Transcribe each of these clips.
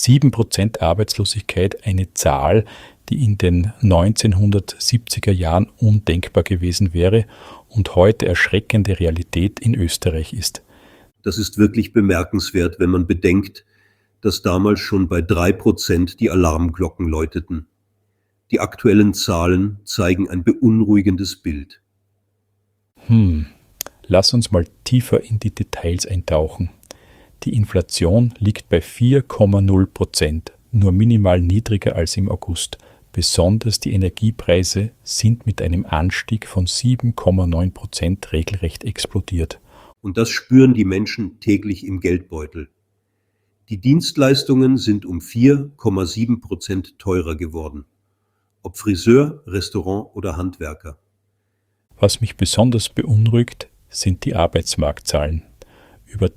7% Arbeitslosigkeit, eine Zahl, die in den 1970er Jahren undenkbar gewesen wäre und heute erschreckende Realität in Österreich ist. Das ist wirklich bemerkenswert, wenn man bedenkt, dass damals schon bei 3% die Alarmglocken läuteten. Die aktuellen Zahlen zeigen ein beunruhigendes Bild. Lass uns mal tiefer in die Details eintauchen. Die Inflation liegt bei 4,0%, nur minimal niedriger als im August. Besonders die Energiepreise sind mit einem Anstieg von 7,9% regelrecht explodiert. Und das spüren die Menschen täglich im Geldbeutel. Die Dienstleistungen sind um 4,7% teurer geworden. Ob Friseur, Restaurant oder Handwerker. Was mich besonders beunruhigt, sind die Arbeitsmarktzahlen. Über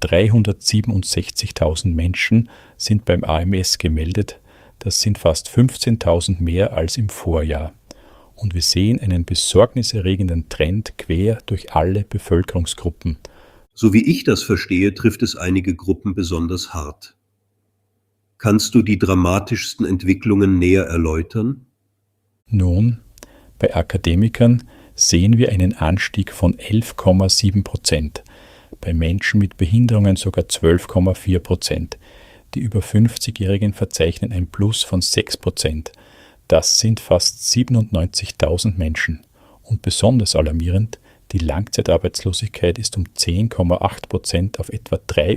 367.000 Menschen sind beim AMS gemeldet. Das sind fast 15.000 mehr als im Vorjahr. Und wir sehen einen besorgniserregenden Trend quer durch alle Bevölkerungsgruppen. So wie ich das verstehe, trifft es einige Gruppen besonders hart. Kannst du die dramatischsten Entwicklungen näher erläutern? Nun, bei Akademikern sehen wir einen Anstieg von 11,7%, bei Menschen mit Behinderungen sogar 12,4%. Die über 50-Jährigen verzeichnen ein Plus von 6%. Das sind fast 97.000 Menschen. Und besonders alarmierend, die Langzeitarbeitslosigkeit ist um 10,8% auf etwa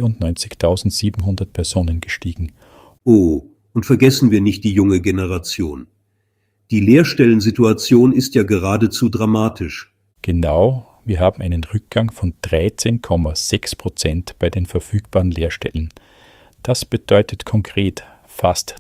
93.700 Personen gestiegen. Oh, und vergessen wir nicht die junge Generation. Die Lehrstellensituation ist ja geradezu dramatisch. Genau, wir haben einen Rückgang von 13,6% bei den verfügbaren Lehrstellen. Das bedeutet konkret, fast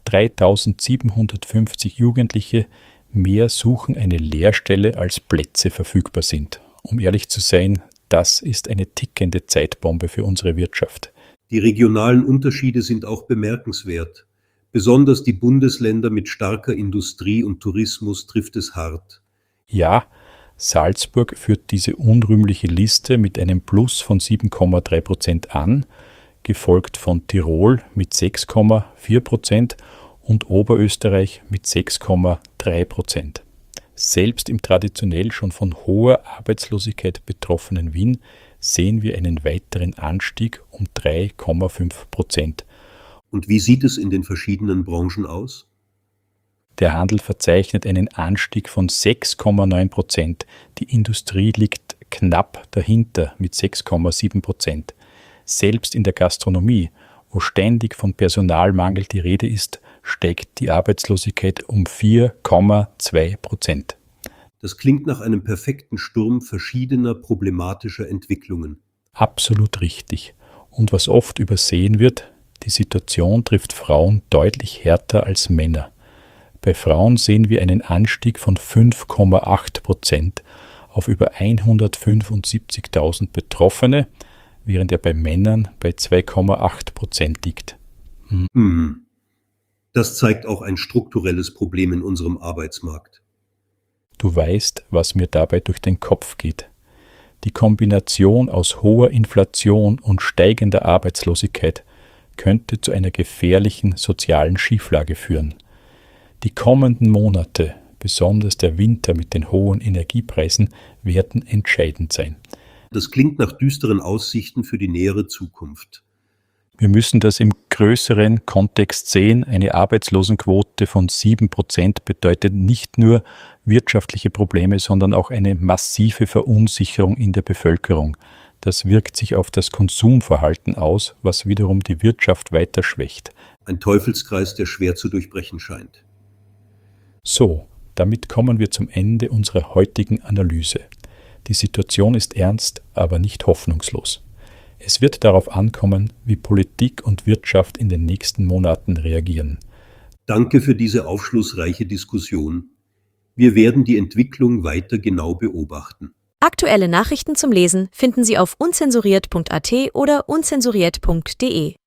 3.750 Jugendliche mehr suchen eine Lehrstelle, als Plätze verfügbar sind. Um ehrlich zu sein, das ist eine tickende Zeitbombe für unsere Wirtschaft. Die regionalen Unterschiede sind auch bemerkenswert. Besonders die Bundesländer mit starker Industrie und Tourismus trifft es hart. Ja, Salzburg führt diese unrühmliche Liste mit einem Plus von 7,3% an, gefolgt von Tirol mit 6,4% und Oberösterreich mit 6,3%. Selbst im traditionell schon von hoher Arbeitslosigkeit betroffenen Wien sehen wir einen weiteren Anstieg um 3,5%. Und wie sieht es in den verschiedenen Branchen aus? Der Handel verzeichnet einen Anstieg von 6,9%. Die Industrie liegt knapp dahinter mit 6,7%. Selbst in der Gastronomie, wo ständig von Personalmangel die Rede ist, steigt die Arbeitslosigkeit um 4,2%. Das klingt nach einem perfekten Sturm verschiedener problematischer Entwicklungen. Absolut richtig. Und was oft übersehen wird, die Situation trifft Frauen deutlich härter als Männer. Bei Frauen sehen wir einen Anstieg von 5,8% auf über 175.000 Betroffene, während er bei Männern bei 2,8% liegt. Das zeigt auch ein strukturelles Problem in unserem Arbeitsmarkt. Du weißt, was mir dabei durch den Kopf geht. Die Kombination aus hoher Inflation und steigender Arbeitslosigkeit könnte zu einer gefährlichen sozialen Schieflage führen. Die kommenden Monate, besonders der Winter mit den hohen Energiepreisen, werden entscheidend sein. Das klingt nach düsteren Aussichten für die nähere Zukunft. Wir müssen das im größeren Kontext sehen. Eine Arbeitslosenquote von 7% bedeutet nicht nur wirtschaftliche Probleme, sondern auch eine massive Verunsicherung in der Bevölkerung. Das wirkt sich auf das Konsumverhalten aus, was wiederum die Wirtschaft weiter schwächt. Ein Teufelskreis, der schwer zu durchbrechen scheint. So, damit kommen wir zum Ende unserer heutigen Analyse. Die Situation ist ernst, aber nicht hoffnungslos. Es wird darauf ankommen, wie Politik und Wirtschaft in den nächsten Monaten reagieren. Danke für diese aufschlussreiche Diskussion. Wir werden die Entwicklung weiter genau beobachten. Aktuelle Nachrichten zum Lesen finden Sie auf unzensuriert.at oder unzensuriert.de.